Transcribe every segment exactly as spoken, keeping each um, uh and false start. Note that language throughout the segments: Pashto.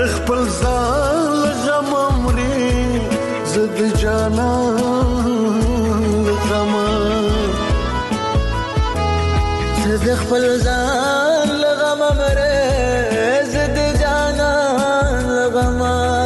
خپل ځان غم مري زد جانان غم زد خپل ځان غم مري زد جانان غم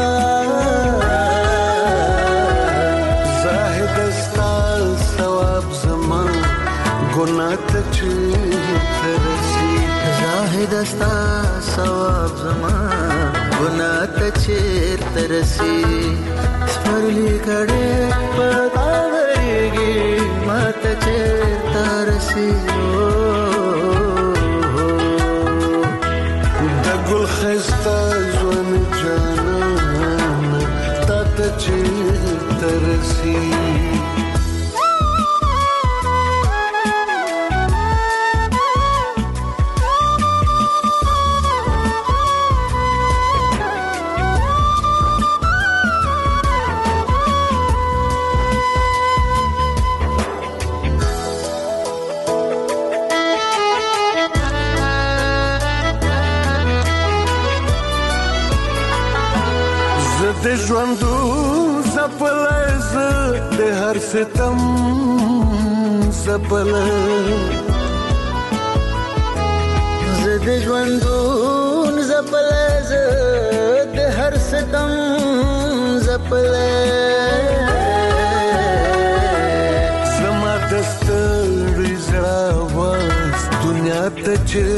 زاهد استا ثواب زمان ګناه ته ترسي زاهد استا ثواب زمان ګناه ته ترسي سپرلی کړه پتا ورګي ماته ترسي د ګل خسته ځوان جانان ته ترسي د ژوندو زپلز د هر ستم زپل ز د ژوندو زپلز د هر ستم زپل زما دستړ زړه واس دنیا ته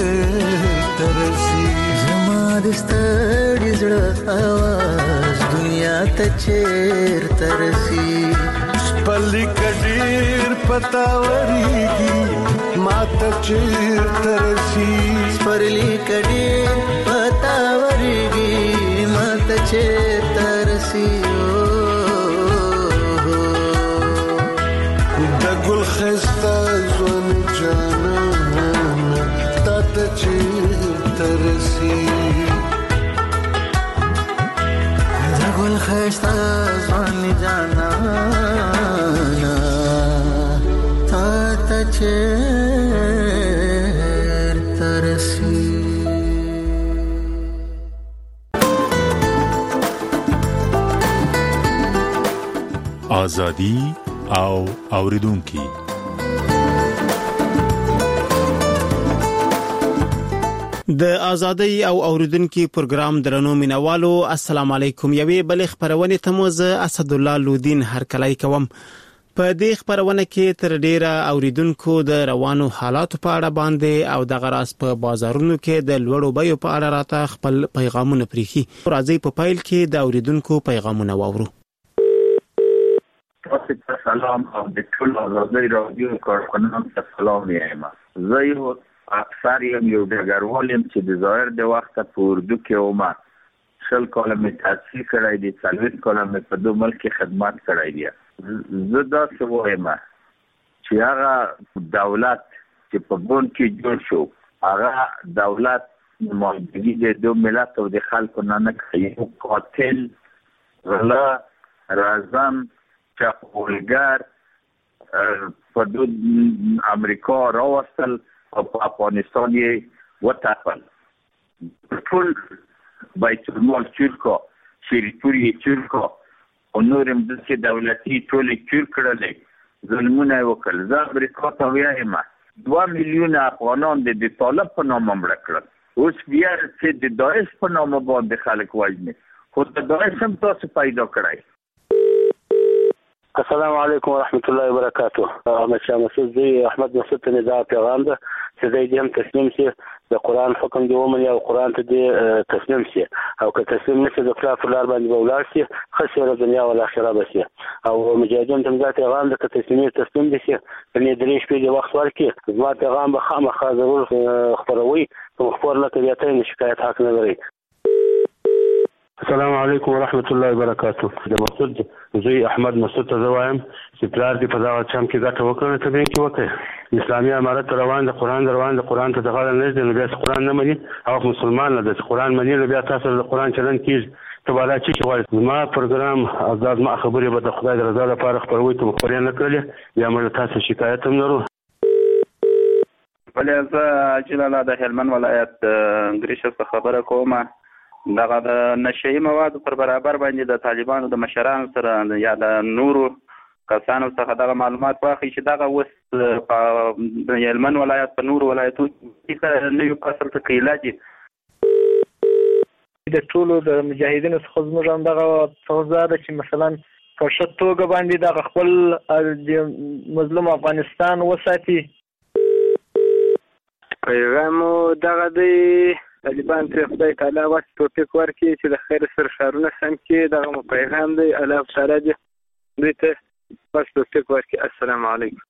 ترسي زما دستړ زړه واس دنیا ته چیر ترسي پلی کډیر پتا وريږي ما ته چیر ترسي پلی کډیر پتا وريږي ما ته چیر ترسي د ګل خسته ځوان جانان ته چیر ترسي ګل خسته ځوان جانانا تا ته چیر ترسي آزادی او اوریدونکي د ازادۍ او اوریدونکو پروګرام درنو مینوالو السلام علیکم. یوې بل خبرونه تموز اسد الله لودین هر کلای کوم. په دې خبرونه کې تر ډیره اوریدونکو د روانو حالات په اړه باندې او د غراس په بازارونو کې د لوړو بیو په اړه راته خپل پیغامونه پریخي. راځي په پایل کې د اوریدونکو پیغامونه واورو. سلام او د ټول ازادۍ رادیو کارکنانو ته سلام وایم. زه یو اکثر یم یو ډګروال یم چې د ظاهر د وخت په اردو کې ومه شل کاله مې تحصیل کړی دی، څلوېښت کاله مې په دو ملک کې خدمت کړی دی. زه داسې وایم چې هغه دولت چې په بون کې جوړ شو هغه دولت نمایندګي د دو ملت او د خلکو نه نه کوي. یو قاتل، غلا، رازن، چپولګر په دو امریکا راوستل او په افغانستان یې وتپل. ټول بیت المال چورکا، شریفور یې چورکا او نور هم داسې دولتي ټول یې چور کړلی، ظلمونه یې وکړل. زه امریکا ته وایم دوه میلیونه افغانان د طالب په نامه مړه کړل. اوس بیا چې د داعش په نامه باندې خلک وژني، خو د داعش هم تاسو پیدا کړی. السلام علیکم ورحمت الله وبرکاته. احمد شاه مسعود زوی احمد مسعود ته دا پیغام ده چې دی هم تسلیم شي، د قرآن حکم دی ومني او قرآن ته دی تسلیم شي، او که تسلیم نشي د خلاف لار باندې به ولاړ شي، ښه شي دنیا او آخرت به شي. او مجاهدین ته دا پیغام ده که تسلیم تسلیم دي شي کني درې شپې د وخت ورکړي زما پیغام به خامخا ضرور خپروي، کوم خبر نه کوي ته شکایت حق نه لري. السلام علیکم ورحمت الله وبرکاته. د مسعود زوی احمد مسعود ته وایم چې پلار دې په دا چم کې ګټه وکړه ته به کې وکړي. اسلامي امارت روان د قران روان د قران ته دغه نه دي، نو بیا قران نه مني او مسلمان نه د قران مني، نو بیا تاسو د قران چلن کیږي ته بالا چې وایي. ما پروګرام آزاد ما خبرې به د خدای د رضا لپاره خبروي ته خبرې نه کړلې، یا موږ تاسو شکایت هم لرو. بلې زه جلاله د هلمند ولایت ګریشه څخه خبره کوم. دغه د نشهي موادو پر برابر باندې د طالبانو د مشرانو سره یا د نورو کسانو څخه دغه معلومات واخلي چې دغه اوس د هلمند ولایت په نورو ولایتونو کې نوي فصل ته قیلاجي د ټولو د مجاهدینو څخه زموږ هم دغه توضیح ده چې مثلا په ښه توګه باندې دغه خپل مظلوم افغانستان وساتي. پیغام دغه دی طالبان ته خدای تعالی وخت توفیق ورکړي چې د خیر سره ښارونه سم کړي. دغه مو پیغام دی. الله تعالی دې دوی ته وخت توفیق ورکړي. السلام علیکم.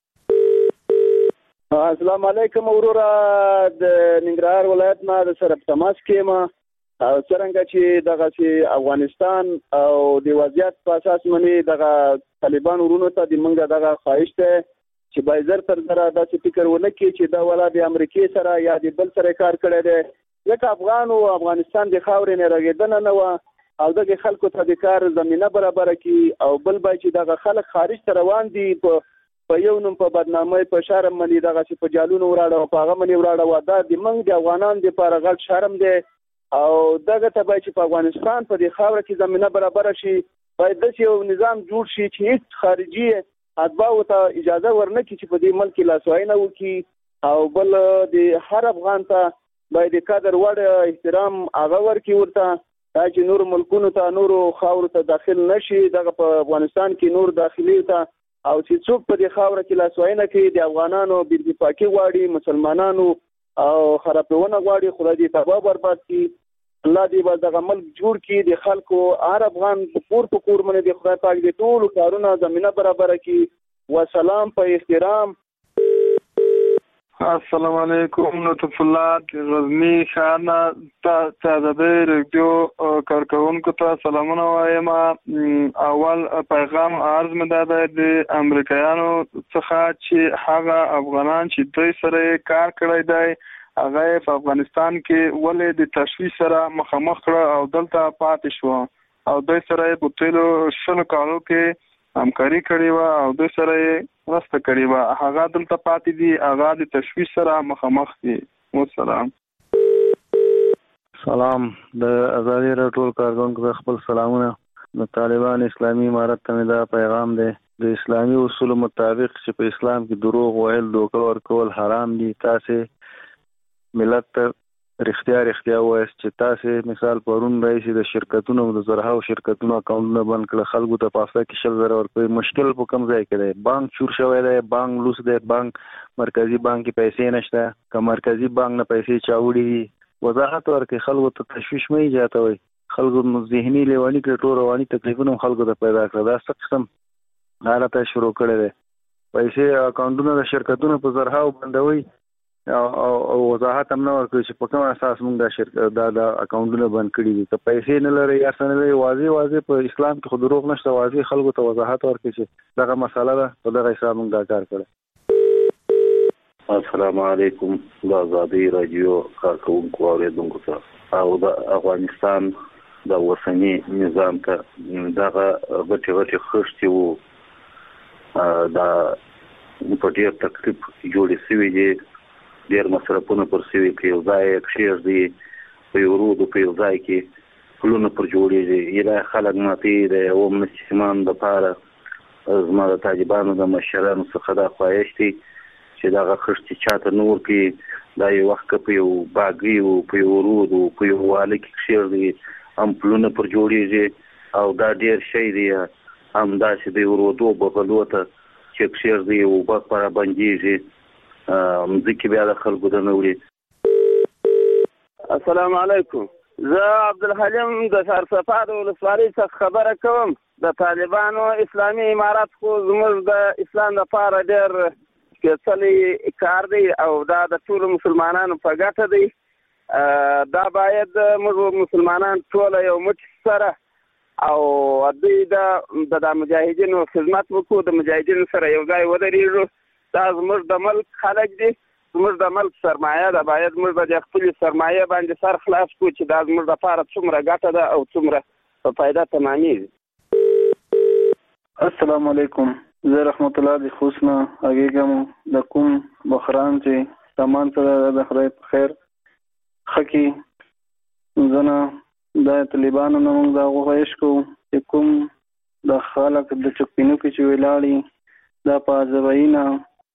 السلام علیکم وروره. د ننګرهار ولایت نه د سره په تماس کې ما او څنګه چې دغه چې افغانستان او د وضعیت په اساس باندې دغه طالبان ورونو ته د منګه دغه خواهش ده چې بایزر تر سره داسې فکر ونه کړي چې دا ولا د امریکای سره یا د بل سره کار کړی دی. ځکه افغان او افغانستان د خاورې نه راګېدنه نه و او دغه خلکو ته د کار زمينه برابر کړي او بل به چې دغه خلک خارج ته روان دي په په یو نوم په بدنامۍ په شرم باندې دغه چې په جالونو وراړه او په هغه باندې وراړه و دا د منګ د افغانان د لپاره غټ شرم دی او دغه ته به چې په افغانستان په دې خاوره کې زمينه برابر شي باید د یو نظام جوړ شي چې هیڅ خارجي اتباع ته اجازه ورنکړي چې په دې ملک لاسوهنه وکړي او بل د هر افغان ته باید قدر وړ احترام هغه ورکړي ورته دا چې نور ملکونو ته نورو خاورو ته داخل نشي دغه په افغانستان کې نور داخلي ته او چې څوک په دې خاوره کې لاسوهنه کوي د افغانانو بېرپاکي غواړي مسلمانانو او خرابونه غواړي خدای دې تباہ برباد کړي. الله دې به دغه ملک جوړ کړي د خلکو هر افغان په کور په کور باندې د خدای پاک دې ټولو کارونه زمينه برابر کړي. وسلام په احترام. السلام علیکم. لطف الله غزنی خانه تازه ریډیو کارکونکو ته سلامونه وایم. اول پیغام عرض مې ده د امریکایانو څخه چې هغه افغانان چې دوی سره کار کړی دی هغه په افغانستان کې ولې د تشویش سره مخامخ کړه او دلته پاتې شو او دوی سره په تیلو شلو کالو کې همکاري کړې و او دوی سره مرسته کړې و هغه دلته پاتې دي هغه د تشویش سره مخامخ دي. والسلام. سلام. د ازادي راډیو کارکونکو خپل سلامونه. د طالبان اسلامي امارت ته دا پیغام دی د اسلامي اصول مطابق چې په اسلام کې دروغ ویل دوکه ورکول حرام دي. تاسو ملت ته رښتیا رښتیا وایي چې تاسو مثال پرون راځي د شرکتونو د زرهاو شرکتونو اکاونټونه بند کړل خلکو ته پاسه کې شل زره ورکوي. مشکل په کوم ځای کې دی؟ بانک چور شوی دی، بانک لوس دی، بانک مرکزی بانک کې پیسې نشته که مرکزی بانک نه پیسې چاوړي دي. وضاحت ورکړي خلکو ته تشویش مې ایجادوي. خلکو ذهني لیوانی کړ ټول رواني تکلیفونه خلکو ته پیدا کړل. دا څه قسم حالت شروع کړی دی؟ پیسې اکاونټونه د شرکتونو په زرهاو بندوي او او وضاحت هم نه ورکوي چې په کوم اساس موږ دا شرکت دا د اکاونټونه بند کړي دي. که پیسې نه لري یا څه نه لري واضح واضح په اسلام کې خو دروغ نشته. واضح خلکو ته وضاحت ورکړي چې دغه مسله ده په دغه حساب موږ دا کار کړی. السلام علیکم. د ازادي راډیو کارکونکو اوریدونکو ته او د افغانستان د اوسني نظام ته دغه غټي غټي خښتي وو دا په ډېر تکلیف جوړې شوي دي. ډېر مصرفونه پر شوي په یو ځای کښېږدي په یو رودو په یو ځای کې پلونه پر جوړېږي. یلا خلک ماتې د یو مسلمان دپاره زما د طالبانو د مشرانو څخه دا خواهش دی چې دغه خښتې چاته نه ورکړي. دا یو وخت که په یو باګي و په یو رود و په یو واله کې کښېږدي هم پلونه پر جوړېږي او دا ډېر شی دی. همداسې د یو رودو بغلو ته چې کښېږدي اوبه پره بندېږي مځکې بیا د خلکو د نه وړي. السلام علیکم. زه عبدالحلیم د سرسپا د ولسوالۍ څخه خبره کوم. د طالبانو اسلامي امارت خو زموږ د اسلام لپاره ډېر سپېڅلی کار دی او دا د ټولو مسلمانانو په ګټه دی. دا باید موږ مسلمانان ټوله یو موټی سره او دوی د مجاهدینو خدمت وکړو، د مجاهدینو سره یو ځای ودرېږو. دا زموږ د ملک خلک دي، زموږ د ملک سرمایه ده. باید موږ د خپلې سرمایه باندې سر خلاص کړو چې دا زموږ لپاره څومره ګټه ده او څومره په فایده تمامېږي. السلام علیکم. زه رحمت الله د خوست نه غږیږم. د کوم بحران چې سامان سره د خدای په خیر ښه کړي. زه نه دا طالبانو نه موږ دا غوښتل کوو چې کوم د خلک د چوکینو کې چې ولاړی دا په ځواینا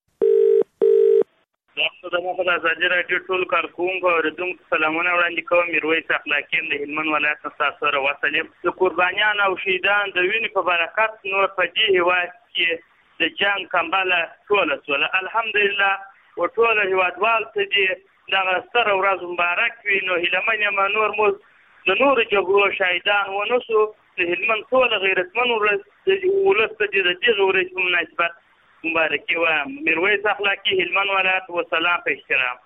تاسو د مخه د ازادي راډیو ټول کارکونکو او ردونکو سلامونه وړاندې کوم. میرویس اخلاقی د هلمند ولایت څخه سره وسلم. د قربانیان او شهیدان د وینې په برکت نور په دې هیواد کې د جنگ کمبله ټوله سوله الحمدلله او ټول هیوادوال ته دې دغه ستره ورځ مبارک وي. نو هیله من یم نور مو د نورو جګړو شهیدان ونسو د هلمند ټول غیرتمن ولس د ولس ته د دغه ورځ په مناسبت مبارکي وایم. میرویس اخلاقی هلمند ولایت و سلام په احترام.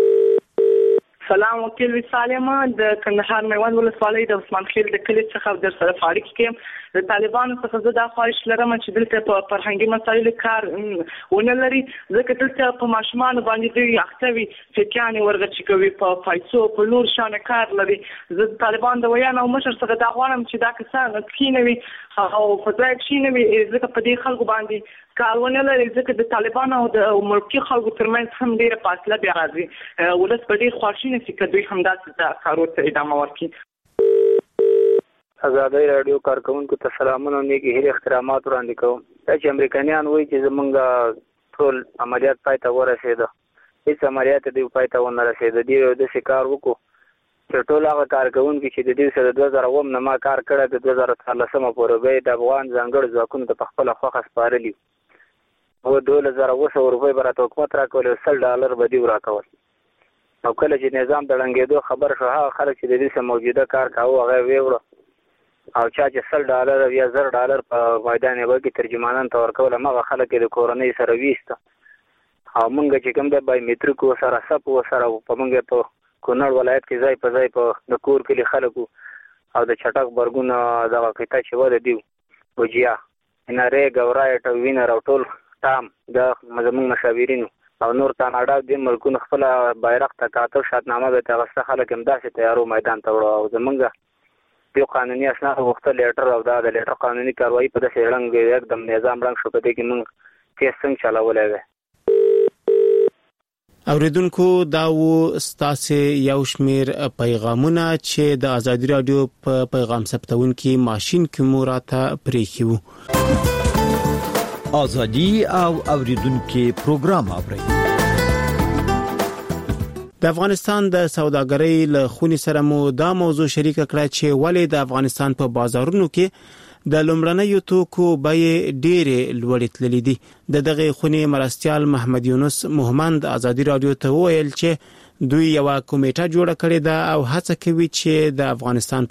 سلام وکیل سالم د کندهار میوند ولسوالۍ د عثمان خیل د کلی څخه در سره فاریق کې د طالبانو څخه زه دا خواهش لرم چې دلته په فرهنګي مسایلو کار ونه لري ځکه دلته په ماشومان باندې دوی اخته وي فکیانې ورغچې کوي په پیسو په نور شانه کار لري. زه د طالبان د ویان او مشر څخه دا غواړم چې دا کسان کښینوي او په ځای کښینوي ځکه په دې خلکو باندې کارونه لري ځکه د طالبانو او د ملکي خلکو ترمنځ هم ډېره فاصله بیا راځي. ولس په ډېر خواشینی سي که دوی همداسې د کارو ته ادامه ورکړي. ازادي راډیو کارکونکو ته سلامونه او نیکی هیلې احترامات وړاندې کوم. چې امریکایان وایي چې زمونږ ټول عملیات پای ته ورسېده هیڅ عملیات دوی پای ته ونه رسېده. دوی یو داسې کار وکړو چې ټول هغه کارکونکي چې د دوی سره د دوه زره اووم نه ما کار کړی د دوه زره څوارلسمه پورې به د افغان ځانګړو ځواکونو ته په خپله خوښه سپارلي او دولس زره اوه سوه روپۍ به راته حکومت راکول او سل ډالر به دوی راکول. او کله چې نظام د ړنګېدو خبر شو هغه خلک چې د دوی سره موجوده کار کاوه هغه یې ویوړه او چا چې سل ډالر او یا زر ډالر په میدان یوه کې ترجمانان ته ورکول همغه خلک یې د کورنۍ سره ویسته او موږ چې کوم د بایومیټریک ورسره سپ ورسره په موږ په کونړ ولایت کې ځای په ځای په د کور کلي خلکو او د چټک برګونه دغه قطعه چې وه د دوی وجیا انارې ګورایټ او وینر او ټول ټام د زموږ مشاورینو او نور کاناډا د ملکونو خپل بیرغ ته کاته شاتنامه به تغسته خلک هم داسې تیارو میدان ته وړو او زمونږ یو قانوني اسناد غوښتل لیټر او دا د لیټر قانوني کاروایی په داسې ړنګ یکدم نظام ړنګ شو په دې کې موږ کیس څنګه چلولی دی. اوریدونکو دا و ستاسې یو شمیر پیغامونه چې د ازادي راډیو په پیغام ثبتونکي ماشين کې مو راته پریښي وو. ازادي او اوریدونکو پروګرام اورئ. د افغانستان د سوداګرۍ له خونې سره مو دا موضوع شریک کړه چې ولې د افغانستان په بازارونو کې د لومړنیو توکو بیې ډېرې لوړې تللې دي. د دغه خونې مرستیال محمد یونس محمد ازادي راډیو ته وویل چې دوی یو کمیټه جوړه کړې ده او هڅه کوي چې د افغانستان